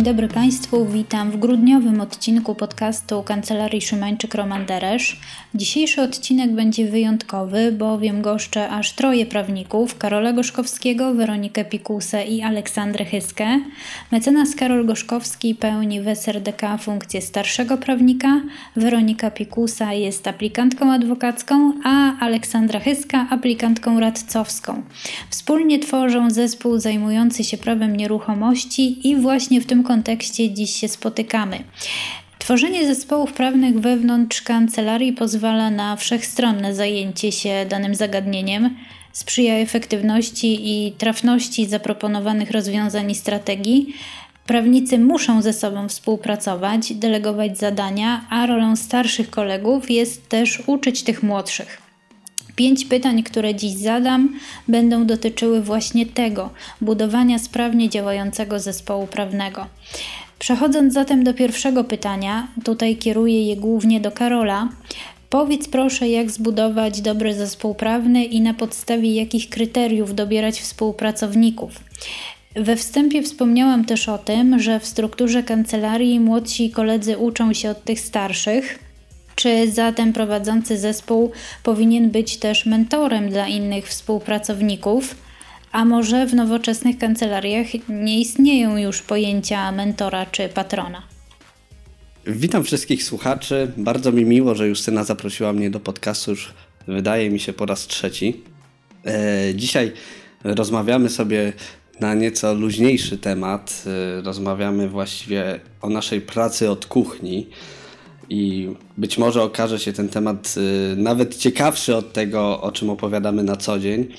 Dzień dobry Państwu, witam w grudniowym odcinku podcastu Kancelarii Szymańczyk-Roman-Deresz. Dzisiejszy odcinek będzie wyjątkowy, bowiem goszczę aż troje prawników: Karola Gorzkowskiego, Weronikę Pikusę i Aleksandrę Hyskę. Mecenas Karol Gorzkowski pełni w SRDK funkcję starszego prawnika, Weronika Pikusa jest aplikantką adwokacką, a Aleksandra Hyska aplikantką radcowską. Wspólnie tworzą zespół zajmujący się prawem nieruchomości i właśnie w tym kontekście dziś się spotykamy. Tworzenie zespołów prawnych wewnątrz kancelarii pozwala na wszechstronne zajęcie się danym zagadnieniem, sprzyja efektywności i trafności zaproponowanych rozwiązań i strategii. Prawnicy muszą ze sobą współpracować, delegować zadania, a rolą starszych kolegów jest też uczyć tych młodszych. 5 pytań, które dziś zadam, będą dotyczyły właśnie tego, budowania sprawnie działającego zespołu prawnego. Przechodząc zatem do pierwszego pytania, tutaj kieruję je głównie do Karola. Powiedz proszę, jak zbudować dobry zespół prawny i na podstawie jakich kryteriów dobierać współpracowników. We wstępie wspomniałam też o tym, że w strukturze kancelarii młodsi koledzy uczą się od tych starszych. Czy zatem prowadzący zespół powinien być też mentorem dla innych współpracowników? A może w nowoczesnych kancelariach nie istnieją już pojęcia mentora czy patrona? Witam wszystkich słuchaczy. Bardzo mi miło, że Justyna zaprosiła mnie do podcastu już, wydaje mi się, po raz trzeci. Dzisiaj rozmawiamy sobie na nieco luźniejszy temat. Rozmawiamy właściwie o naszej pracy od kuchni. I być może okaże się ten temat nawet ciekawszy od tego, o czym opowiadamy na co dzień.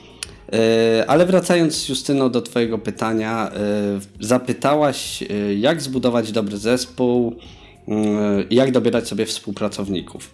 Ale wracając, Justyno, do Twojego pytania, zapytałaś, jak zbudować dobry zespół i jak dobierać sobie współpracowników.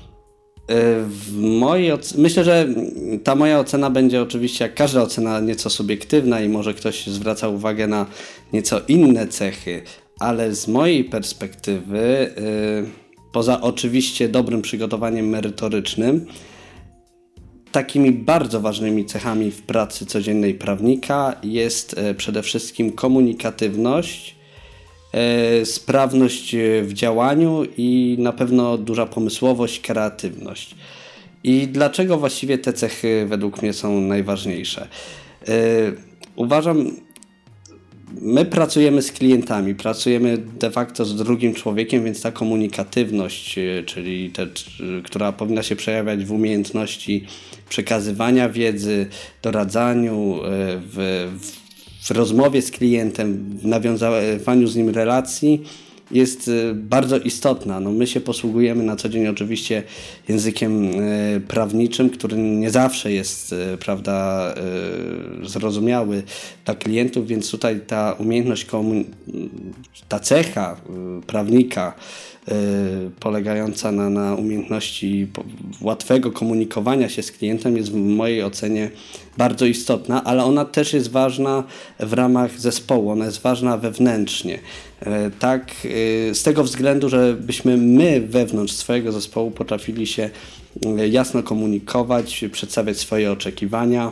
Myślę, że ta moja ocena będzie oczywiście, jak każda ocena, nieco subiektywna i może ktoś zwraca uwagę na nieco inne cechy, ale z mojej perspektywy, poza oczywiście dobrym przygotowaniem merytorycznym, takimi bardzo ważnymi cechami w pracy codziennej prawnika jest przede wszystkim komunikatywność, sprawność w działaniu i na pewno duża pomysłowość, kreatywność. I dlaczego właściwie te cechy według mnie są najważniejsze? Uważam, my pracujemy z klientami, pracujemy de facto z drugim człowiekiem, więc ta komunikatywność, czyli która powinna się przejawiać w umiejętności przekazywania wiedzy, doradzaniu, w rozmowie z klientem, w nawiązywaniu z nim relacji, jest bardzo istotna. My się posługujemy na co dzień oczywiście językiem prawniczym, który nie zawsze jest, zrozumiały dla klientów, więc tutaj ta umiejętność, ta cecha prawnika polegająca na umiejętności łatwego komunikowania się z klientem jest w mojej ocenie bardzo istotna, ale ona też jest ważna w ramach zespołu, ona jest ważna wewnętrznie. Tak, z tego względu, żebyśmy my wewnątrz swojego zespołu potrafili się jasno komunikować, przedstawiać swoje oczekiwania.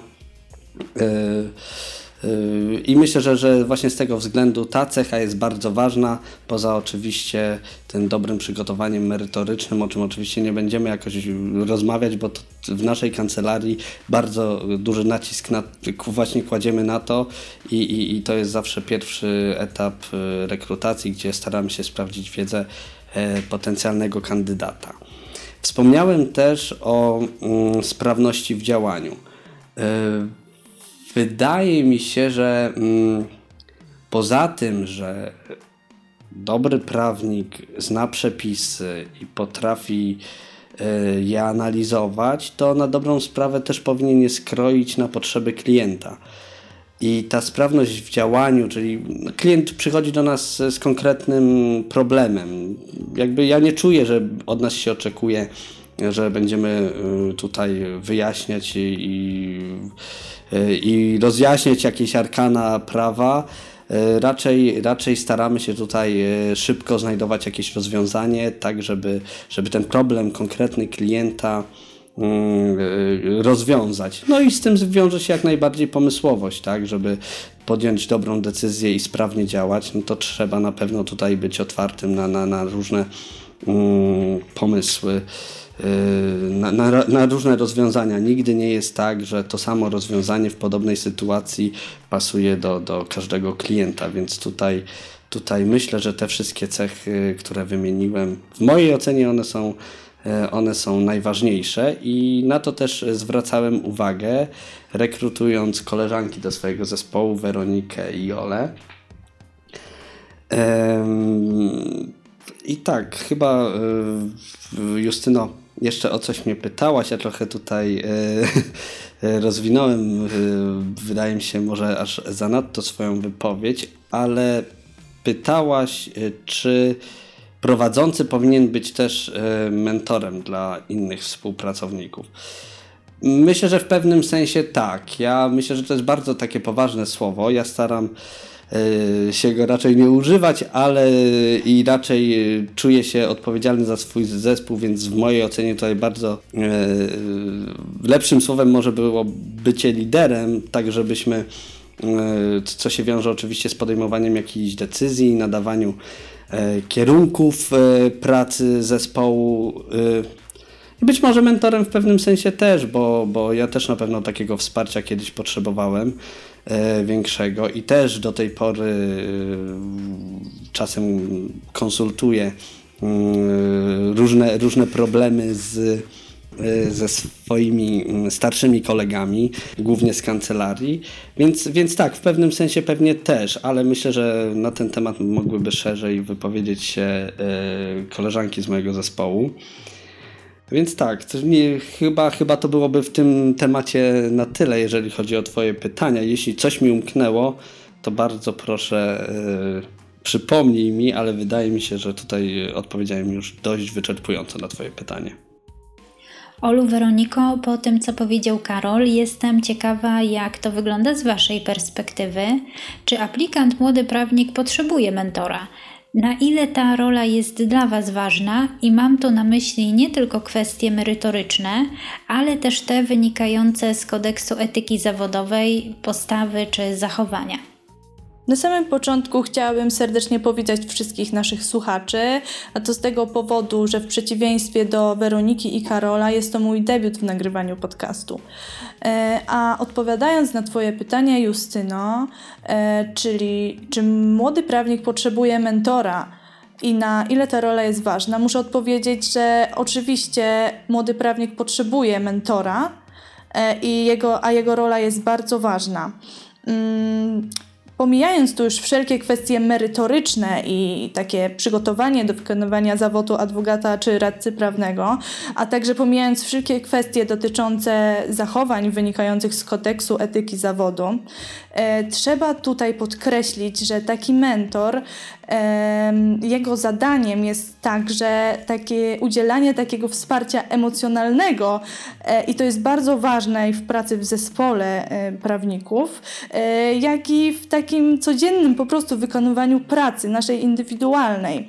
I myślę, że właśnie z tego względu ta cecha jest bardzo ważna, poza oczywiście tym dobrym przygotowaniem merytorycznym, o czym oczywiście nie będziemy jakoś rozmawiać, bo to w naszej kancelarii bardzo duży nacisk właśnie kładziemy na to i to jest zawsze pierwszy etap rekrutacji, gdzie staramy się sprawdzić wiedzę potencjalnego kandydata. Wspomniałem też o sprawności w działaniu. Wydaje mi się, że poza tym, że dobry prawnik zna przepisy i potrafi je analizować, to na dobrą sprawę też powinien je skroić na potrzeby klienta. I ta sprawność w działaniu, czyli klient przychodzi do nas z konkretnym problemem. Jakby ja nie czuję, że od nas się oczekuje, że będziemy tutaj wyjaśniać i rozjaśniać jakieś arkana prawa. Raczej staramy się tutaj szybko znajdować jakieś rozwiązanie, tak żeby ten problem konkretny klienta rozwiązać. No i z tym wiąże się jak najbardziej pomysłowość, tak, żeby podjąć dobrą decyzję i sprawnie działać, no to trzeba na pewno tutaj być otwartym na różne pomysły, na różne rozwiązania. Nigdy nie jest tak, że to samo rozwiązanie w podobnej sytuacji pasuje do każdego klienta, więc tutaj myślę, że te wszystkie cechy, które wymieniłem, w mojej ocenie one są najważniejsze i na to też zwracałem uwagę, rekrutując koleżanki do swojego zespołu, Weronikę i Jolę. I tak, chyba Justyno, jeszcze o coś mnie pytałaś, ja trochę tutaj rozwinąłem, wydaje mi się może aż zanadto swoją wypowiedź, ale pytałaś, czy prowadzący powinien być też mentorem dla innych współpracowników. Myślę, że w pewnym sensie tak. Ja myślę, że to jest bardzo takie poważne słowo. Ja staram się go raczej nie używać, ale i raczej czuję się odpowiedzialny za swój zespół, więc w mojej ocenie tutaj bardzo lepszym słowem może było bycie liderem, tak żebyśmy, co się wiąże oczywiście z podejmowaniem jakichś decyzji, nadawaniu kierunków pracy zespołu. Być może mentorem w pewnym sensie też, bo ja też na pewno takiego wsparcia kiedyś potrzebowałem większego i też do tej pory czasem konsultuję różne problemy ze swoimi starszymi kolegami, głównie z kancelarii, więc tak, w pewnym sensie pewnie też, ale myślę, że na ten temat mogłyby szerzej wypowiedzieć się koleżanki z mojego zespołu. Więc tak, chyba to byłoby w tym temacie na tyle, jeżeli chodzi o Twoje pytania. Jeśli coś mi umknęło, to bardzo proszę przypomnij mi, ale wydaje mi się, że tutaj odpowiedziałem już dość wyczerpująco na Twoje pytanie. Olu, Weroniko, po tym co powiedział Karol, jestem ciekawa, jak to wygląda z Waszej perspektywy. Czy aplikant, młody prawnik potrzebuje mentora? Na ile ta rola jest dla Was ważna i mam tu na myśli nie tylko kwestie merytoryczne, ale też te wynikające z kodeksu etyki zawodowej, postawy czy zachowania. Na samym początku chciałabym serdecznie powitać wszystkich naszych słuchaczy, a to z tego powodu, że w przeciwieństwie do Weroniki i Karola jest to mój debiut w nagrywaniu podcastu. A odpowiadając na Twoje pytanie, Justyno, czyli czy młody prawnik potrzebuje mentora i na ile ta rola jest ważna, muszę odpowiedzieć, że oczywiście młody prawnik potrzebuje mentora, a jego rola jest bardzo ważna. Pomijając tu już wszelkie kwestie merytoryczne i takie przygotowanie do wykonywania zawodu adwokata czy radcy prawnego, a także pomijając wszelkie kwestie dotyczące zachowań wynikających z kodeksu etyki zawodu, trzeba tutaj podkreślić, że taki mentor, jego zadaniem jest także takie udzielanie takiego wsparcia emocjonalnego i to jest bardzo ważne i w pracy w zespole prawników, jak i w takim codziennym po prostu wykonywaniu pracy naszej indywidualnej.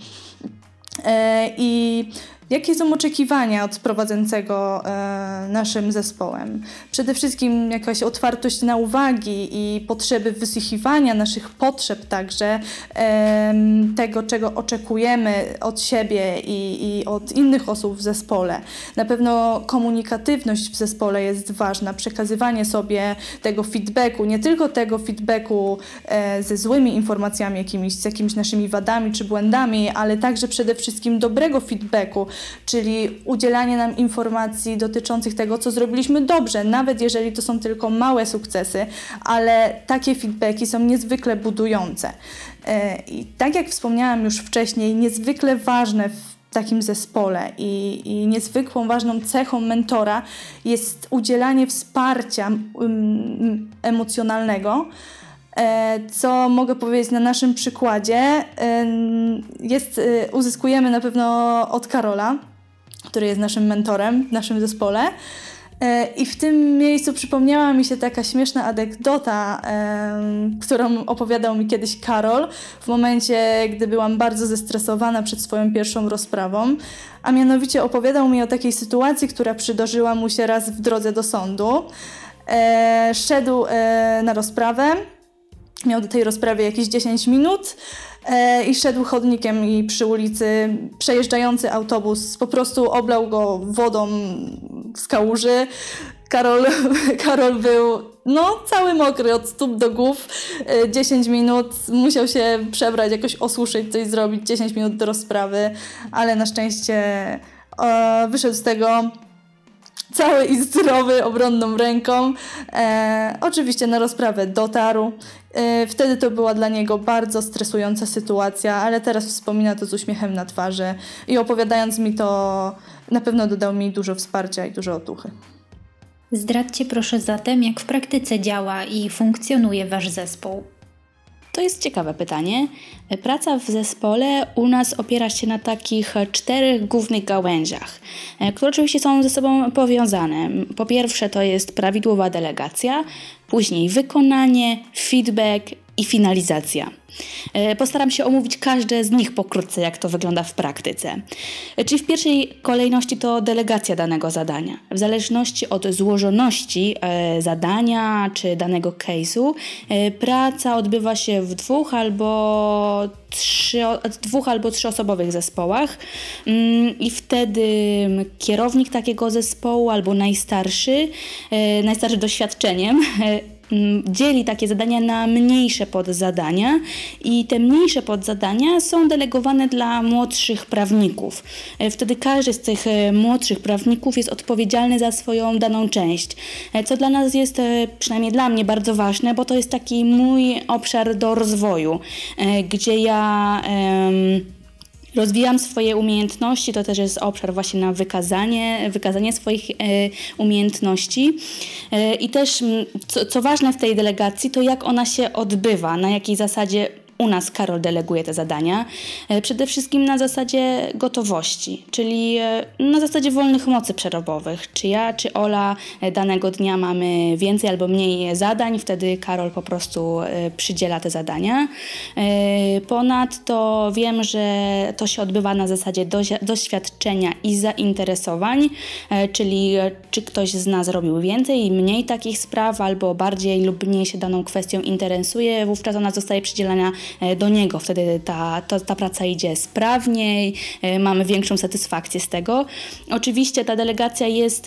I jakie są oczekiwania od prowadzącego naszym zespołem? Przede wszystkim jakaś otwartość na uwagi i potrzeby wysłuchiwania naszych potrzeb także, tego czego oczekujemy od siebie i od innych osób w zespole. Na pewno komunikatywność w zespole jest ważna, przekazywanie sobie tego feedbacku, nie tylko tego feedbacku ze złymi informacjami jakimiś, z jakimiś naszymi wadami czy błędami, ale także przede wszystkim dobrego feedbacku, czyli udzielanie nam informacji dotyczących tego, co zrobiliśmy dobrze, nawet jeżeli to są tylko małe sukcesy, ale takie feedbacki są niezwykle budujące. I tak jak wspomniałam już wcześniej, niezwykle ważne w takim zespole i niezwykłą ważną cechą mentora jest udzielanie wsparcia emocjonalnego, co mogę powiedzieć na naszym przykładzie, uzyskujemy na pewno od Karola, który jest naszym mentorem w naszym zespole. I w tym miejscu przypomniała mi się taka śmieszna anegdota, którą opowiadał mi kiedyś Karol w momencie, gdy byłam bardzo zestresowana przed swoją pierwszą rozprawą, a mianowicie opowiadał mi o takiej sytuacji, która przydarzyła mu się raz w drodze do sądu. Szedł na rozprawę, miał do tej rozprawy jakieś 10 minut i szedł chodnikiem i przy ulicy przejeżdżający autobus po prostu oblał go wodą z kałuży. Karol był cały mokry od stóp do głów. 10 minut, musiał się przebrać, jakoś osuszyć, coś zrobić, 10 minut do rozprawy, ale na szczęście wyszedł z tego cały i zdrowy, obronną ręką. Oczywiście na rozprawę dotarł. Wtedy to była dla niego bardzo stresująca sytuacja, ale teraz wspomina to z uśmiechem na twarzy i opowiadając mi to, na pewno dodał mi dużo wsparcia i dużo otuchy. Zdradźcie proszę zatem, jak w praktyce działa i funkcjonuje Wasz zespół. To jest ciekawe pytanie. Praca w zespole u nas opiera się na takich 4 głównych gałęziach, które oczywiście są ze sobą powiązane. Po pierwsze to jest prawidłowa delegacja, później wykonanie, feedback i finalizacja. Postaram się omówić każde z nich pokrótce, jak to wygląda w praktyce. Czyli w pierwszej kolejności to delegacja danego zadania. W zależności od złożoności zadania czy danego case'u praca odbywa się w 2 albo 3-osobowych zespołach i wtedy kierownik takiego zespołu albo najstarszy doświadczeniem dzieli takie zadania na mniejsze podzadania i te mniejsze podzadania są delegowane dla młodszych prawników. Wtedy każdy z tych młodszych prawników jest odpowiedzialny za swoją daną część, co dla nas jest, przynajmniej dla mnie, bardzo ważne, bo to jest taki mój obszar do rozwoju, gdzie ja rozwijam swoje umiejętności, to też jest obszar właśnie na wykazanie swoich umiejętności. I też, co ważne w tej delegacji, to jak ona się odbywa, na jakiej zasadzie u nas Karol deleguje te zadania. Przede wszystkim na zasadzie gotowości, czyli na zasadzie wolnych mocy przerobowych. Czy ja, czy Ola danego dnia mamy więcej albo mniej zadań, wtedy Karol po prostu przydziela te zadania. Ponadto wiem, że to się odbywa na zasadzie doświadczenia i zainteresowań, czyli czy ktoś z nas robił więcej i mniej takich spraw, albo bardziej lub mniej się daną kwestią interesuje, wówczas ona zostaje przydzielana do niego. Wtedy ta praca idzie sprawniej, mamy większą satysfakcję z tego. Oczywiście ta delegacja jest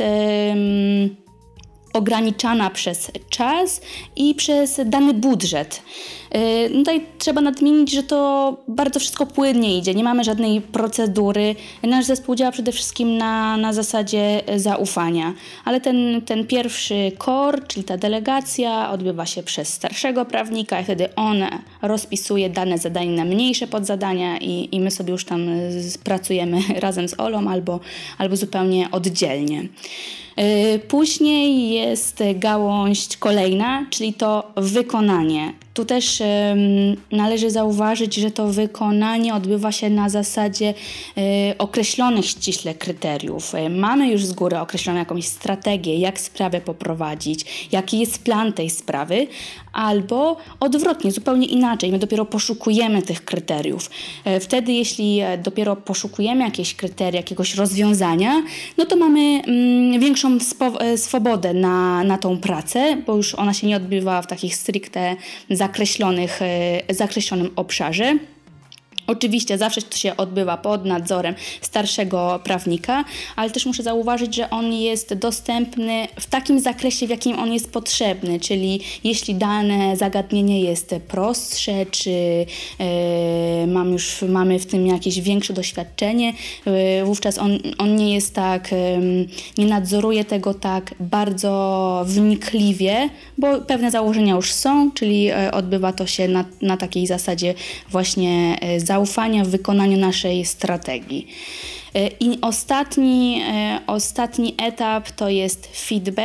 ograniczana przez czas i przez dany budżet. Tutaj trzeba nadmienić, że to bardzo wszystko płynnie idzie, nie mamy żadnej procedury. Nasz zespół działa przede wszystkim na zasadzie zaufania, ale ten pierwszy core, czyli ta delegacja, odbywa się przez starszego prawnika i wtedy on rozpisuje dane zadanie na mniejsze podzadania i my sobie już tam pracujemy razem z Olą albo zupełnie oddzielnie. Później jest gałąź kolejna, czyli to wykonanie. Tu też należy zauważyć, że to wykonanie odbywa się na zasadzie określonych ściśle kryteriów. Mamy już z góry określoną jakąś strategię, jak sprawę poprowadzić, jaki jest plan tej sprawy, albo odwrotnie, zupełnie inaczej. My dopiero poszukujemy tych kryteriów. Wtedy, jeśli dopiero poszukujemy jakieś kryteria, jakiegoś rozwiązania, no to mamy większą swobodę na tą pracę, bo już ona się nie odbywa w takich stricte zakreślonym obszarze. Oczywiście zawsze to się odbywa pod nadzorem starszego prawnika, ale też muszę zauważyć, że on jest dostępny w takim zakresie, w jakim on jest potrzebny, czyli jeśli dane zagadnienie jest prostsze, czy mamy w tym jakieś większe doświadczenie, wówczas on nie jest tak, nie nadzoruje tego tak bardzo wnikliwie, bo pewne założenia już są, czyli odbywa to się na takiej zasadzie właśnie zaufania w wykonaniu naszej strategii. I ostatni etap to jest feedback,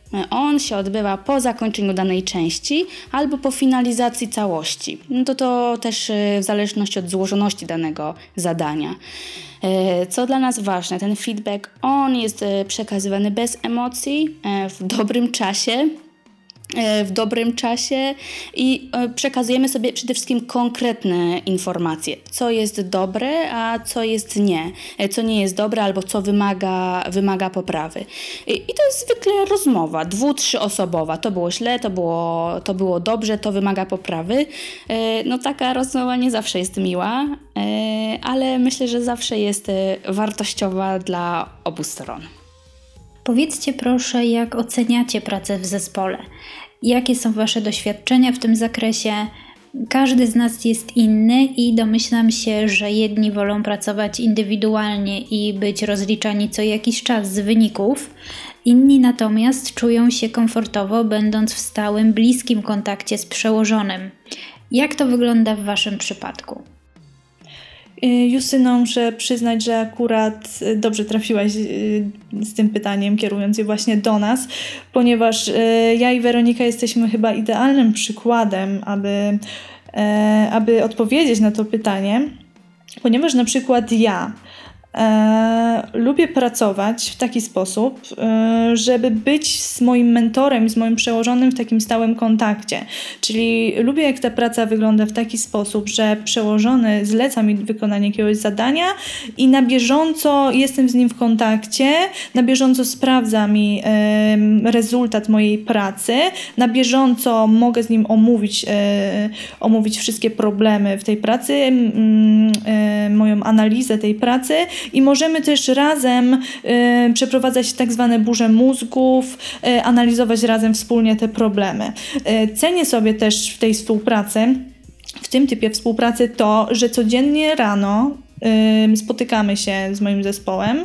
On się odbywa po zakończeniu danej części albo po finalizacji całości. No to też w zależności od złożoności danego zadania. Co dla nas ważne, ten feedback, on jest przekazywany bez emocji, w dobrym czasie i przekazujemy sobie przede wszystkim konkretne informacje, co jest dobre, a co jest nie, co nie jest dobre albo co wymaga poprawy. I to jest zwykle rozmowa 2-3-osobowa, to było źle, to było dobrze, to wymaga poprawy. No taka rozmowa nie zawsze jest miła, ale myślę, że zawsze jest wartościowa dla obu stron. Powiedzcie proszę, jak oceniacie pracę w zespole? Jakie są Wasze doświadczenia w tym zakresie? Każdy z nas jest inny i domyślam się, że jedni wolą pracować indywidualnie i być rozliczani co jakiś czas z wyników, inni natomiast czują się komfortowo, będąc w stałym, bliskim kontakcie z przełożonym. Jak to wygląda w Waszym przypadku? Justyno, muszę przyznać, że akurat dobrze trafiłaś z tym pytaniem, kierując je właśnie do nas, ponieważ ja i Weronika jesteśmy chyba idealnym przykładem, aby odpowiedzieć na to pytanie, ponieważ na przykład ja lubię pracować w taki sposób, żeby być z moim mentorem, z moim przełożonym w takim stałym kontakcie. Czyli lubię, jak ta praca wygląda w taki sposób, że przełożony zleca mi wykonanie jakiegoś zadania i na bieżąco jestem z nim w kontakcie, na bieżąco sprawdza mi rezultat mojej pracy, na bieżąco mogę z nim omówić wszystkie problemy w tej pracy, moją analizę tej pracy i możemy też razem przeprowadzać tak zwane burze mózgów, analizować razem wspólnie te problemy. Cenię sobie też w tej współpracy, w tym typie współpracy to, że codziennie rano spotykamy się z moim zespołem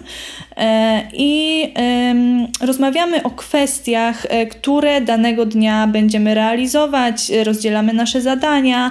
i rozmawiamy o kwestiach, które danego dnia będziemy realizować, rozdzielamy nasze zadania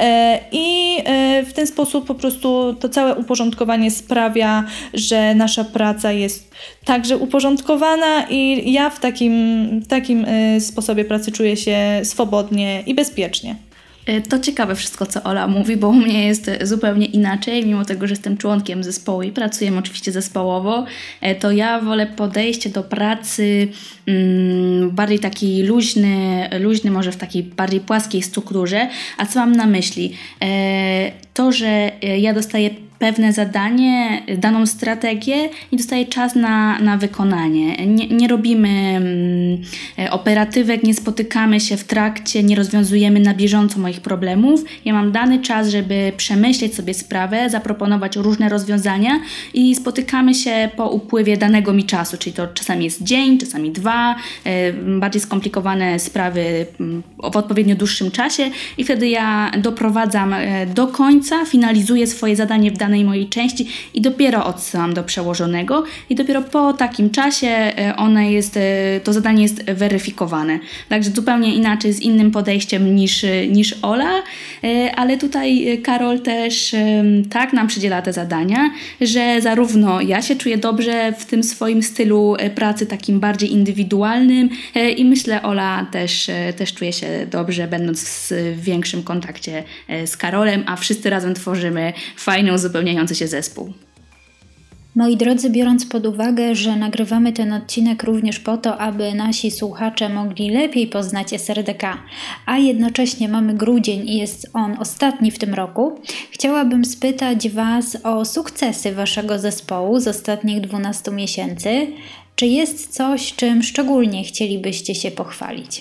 i w ten sposób po prostu to całe uporządkowanie sprawia, że nasza praca jest także uporządkowana i ja w takim sposobie pracy czuję się swobodnie i bezpiecznie. To ciekawe wszystko, co Ola mówi, bo u mnie jest zupełnie inaczej, mimo tego, że jestem członkiem zespołu i pracujemy oczywiście zespołowo, to ja wolę podejście do pracy bardziej taki luźny, może w takiej bardziej płaskiej strukturze. A co mam na myśli? To, że ja dostaję pewne zadanie, daną strategię i dostaję czas na wykonanie. Nie robimy operatywek, nie spotykamy się w trakcie, nie rozwiązujemy na bieżąco moich problemów. Ja mam dany czas, żeby przemyśleć sobie sprawę, zaproponować różne rozwiązania i spotykamy się po upływie danego mi czasu, czyli to czasami jest dzień, czasami 2, bardziej skomplikowane sprawy w odpowiednio dłuższym czasie i wtedy ja doprowadzam do końca, finalizuję swoje zadanie w danej mojej części i dopiero odsyłam do przełożonego i dopiero po takim czasie to zadanie jest weryfikowane. Także zupełnie inaczej, z innym podejściem niż Ola, ale tutaj Karol też tak nam przydziela te zadania, że zarówno ja się czuję dobrze w tym swoim stylu pracy takim bardziej indywidualnym i myślę Ola też czuje się dobrze, będąc w większym kontakcie z Karolem, a wszyscy razem tworzymy fajny, uzupełniający się zespół. Moi drodzy, biorąc pod uwagę, że nagrywamy ten odcinek również po to, aby nasi słuchacze mogli lepiej poznać SRDK, a jednocześnie mamy grudzień i jest on ostatni w tym roku, chciałabym spytać Was o sukcesy Waszego zespołu z ostatnich 12 miesięcy. Czy jest coś, czym szczególnie chcielibyście się pochwalić?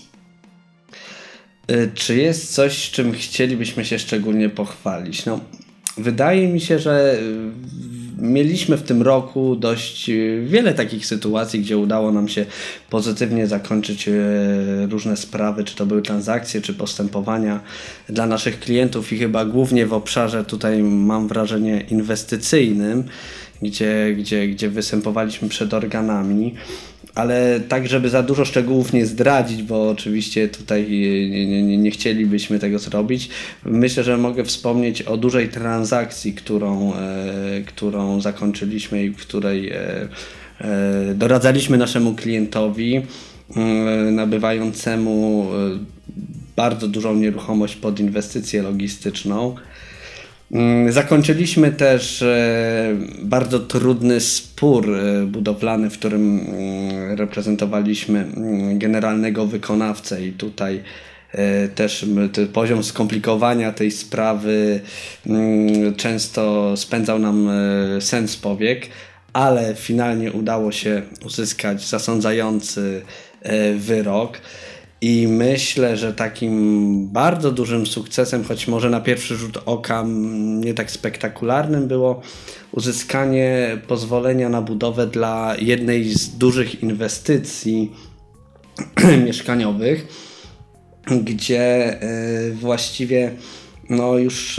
Czy jest coś, czym chcielibyśmy się szczególnie pochwalić? Wydaje mi się, że mieliśmy w tym roku dość wiele takich sytuacji, gdzie udało nam się pozytywnie zakończyć różne sprawy, czy to były transakcje, czy postępowania dla naszych klientów i chyba głównie w obszarze tutaj mam wrażenie inwestycyjnym, gdzie występowaliśmy przed organami. Ale tak, żeby za dużo szczegółów nie zdradzić, bo oczywiście tutaj nie chcielibyśmy tego zrobić. Myślę, że mogę wspomnieć o dużej transakcji, którą zakończyliśmy i w której doradzaliśmy naszemu klientowi. nabywającemu bardzo dużą nieruchomość pod inwestycję logistyczną. Zakończyliśmy też bardzo trudny spór budowlany, w którym reprezentowaliśmy generalnego wykonawcę i tutaj też poziom skomplikowania tej sprawy często spędzał nam sen z powiek, ale finalnie udało się uzyskać zasądzający wyrok. I myślę, że takim bardzo dużym sukcesem, choć może na pierwszy rzut oka nie tak spektakularnym, było uzyskanie pozwolenia na budowę dla jednej z dużych inwestycji mieszkaniowych, gdzie właściwie już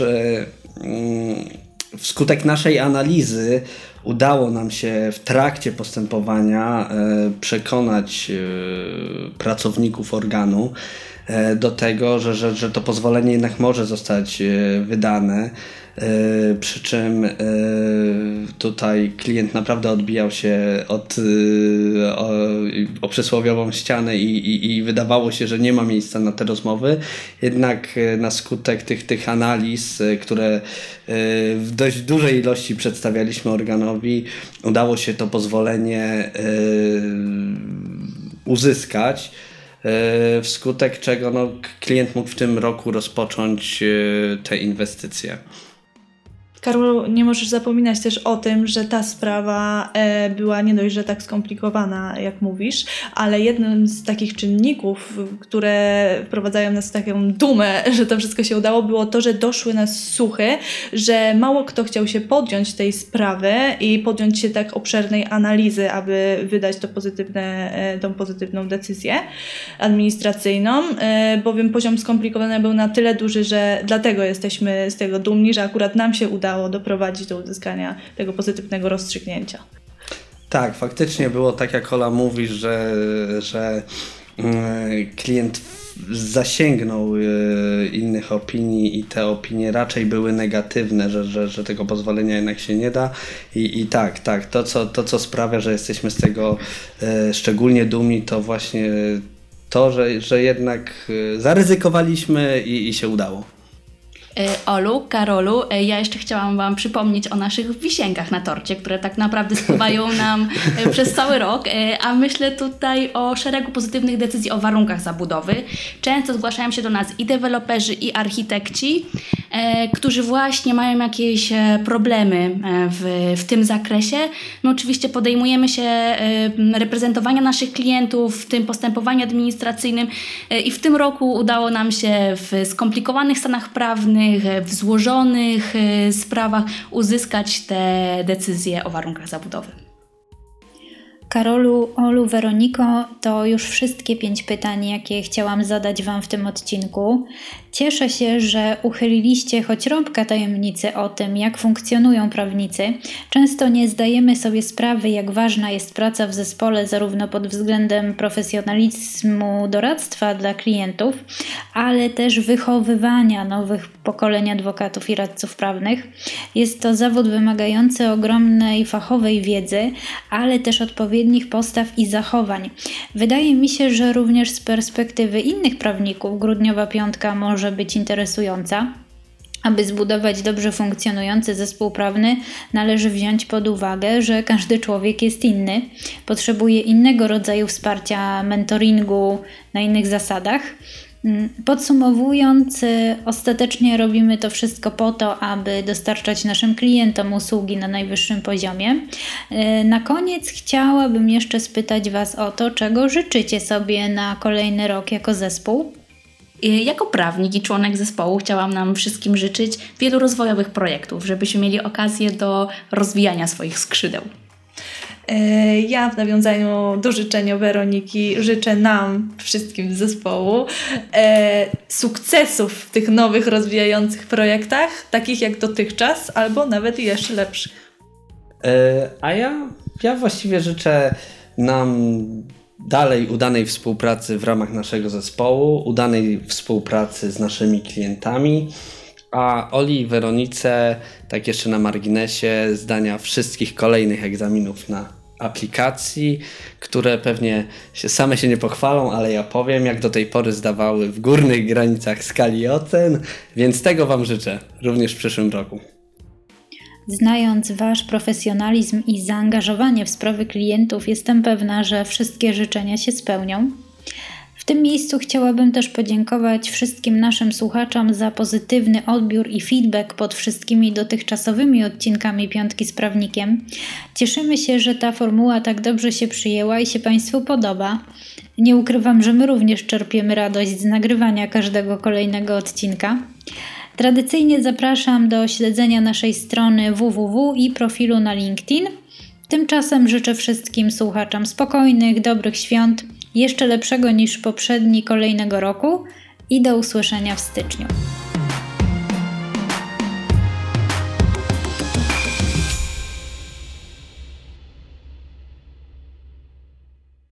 wskutek naszej analizy udało nam się w trakcie postępowania przekonać pracowników organu do tego, że to pozwolenie jednak może zostać wydane. Przy czym tutaj klient naprawdę odbijał się o przysłowiową ścianę i wydawało się, że nie ma miejsca na te rozmowy. Jednak na skutek tych analiz, które w dość dużej ilości przedstawialiśmy organowi, udało się to pozwolenie uzyskać. Wskutek czego klient mógł w tym roku rozpocząć te inwestycje. Karolu, nie możesz zapominać też o tym, że ta sprawa była nie dość, że tak skomplikowana, jak mówisz, ale jednym z takich czynników, które wprowadzają nas w taką dumę, że to wszystko się udało, było to, że doszły nas słuchy, że mało kto chciał się podjąć tej sprawy i podjąć się tak obszernej analizy, aby wydać tą pozytywną decyzję administracyjną, bowiem poziom skomplikowania był na tyle duży, że dlatego jesteśmy z tego dumni, że akurat nam się udało doprowadzić do uzyskania tego pozytywnego rozstrzygnięcia. Tak, faktycznie było tak, jak Ola mówi, że klient zasięgnął innych opinii i te opinie raczej były negatywne, że tego pozwolenia jednak się nie da. I tak, to co sprawia, że jesteśmy z tego szczególnie dumni, to właśnie to, że jednak zaryzykowaliśmy i się udało. Olu, Karolu, ja jeszcze chciałam Wam przypomnieć o naszych wisinkach na torcie, które tak naprawdę spływają nam przez cały rok, a myślę tutaj o szeregu pozytywnych decyzji o warunkach zabudowy. Często zgłaszają się do nas i deweloperzy, i architekci, którzy właśnie mają jakieś problemy w tym zakresie. My oczywiście podejmujemy się reprezentowania naszych klientów w tym postępowaniu administracyjnym i w tym roku udało nam się w skomplikowanych stanach prawnych, w złożonych sprawach uzyskać te decyzje o warunkach zabudowy. Karolu, Olu, Weroniko, to już wszystkie 5 pytań, jakie chciałam zadać Wam w tym odcinku. Cieszę się, że uchyliliście choć rąbka tajemnicy o tym, jak funkcjonują prawnicy. Często nie zdajemy sobie sprawy, jak ważna jest praca w zespole, zarówno pod względem profesjonalizmu doradztwa dla klientów, ale też wychowywania nowych pokoleń adwokatów i radców prawnych. Jest to zawód wymagający ogromnej fachowej wiedzy, ale też odpowiednich postaw i zachowań. Wydaje mi się, że również z perspektywy innych prawników Grudniowa Piątka może być interesująca. Aby zbudować dobrze funkcjonujący zespół prawny, należy wziąć pod uwagę, że każdy człowiek jest inny, potrzebuje innego rodzaju wsparcia, mentoringu na innych zasadach. Podsumowując, ostatecznie robimy to wszystko po to, aby dostarczać naszym klientom usługi na najwyższym poziomie. Na koniec chciałabym jeszcze spytać Was o to, czego życzycie sobie na kolejny rok jako zespół? Jako prawnik i członek zespołu chciałam nam wszystkim życzyć wielu rozwojowych projektów, żebyśmy mieli okazję do rozwijania swoich skrzydeł. Ja w nawiązaniu do życzenia Weroniki życzę nam, wszystkim z zespołu, sukcesów w tych nowych, rozwijających projektach, takich jak dotychczas, albo nawet jeszcze lepszych. A ja właściwie życzę nam dalej udanej współpracy w ramach naszego zespołu, udanej współpracy z naszymi klientami, a Oli i Weronice, tak jeszcze na marginesie, zdania wszystkich kolejnych egzaminów na aplikacji, które pewnie same się nie pochwalą, ale ja powiem, jak do tej pory zdawały w górnych granicach skali ocen, więc tego Wam życzę również w przyszłym roku. Znając Wasz profesjonalizm i zaangażowanie w sprawy klientów, jestem pewna, że wszystkie życzenia się spełnią. W tym miejscu chciałabym też podziękować wszystkim naszym słuchaczom za pozytywny odbiór i feedback pod wszystkimi dotychczasowymi odcinkami Piątki z Prawnikiem. Cieszymy się, że ta formuła tak dobrze się przyjęła i się Państwu podoba. Nie ukrywam, że my również czerpiemy radość z nagrywania każdego kolejnego odcinka. Tradycyjnie zapraszam do śledzenia naszej strony www i profilu na LinkedIn. Tymczasem życzę wszystkim słuchaczom spokojnych, dobrych świąt, jeszcze lepszego niż poprzedni kolejnego roku i do usłyszenia w styczniu.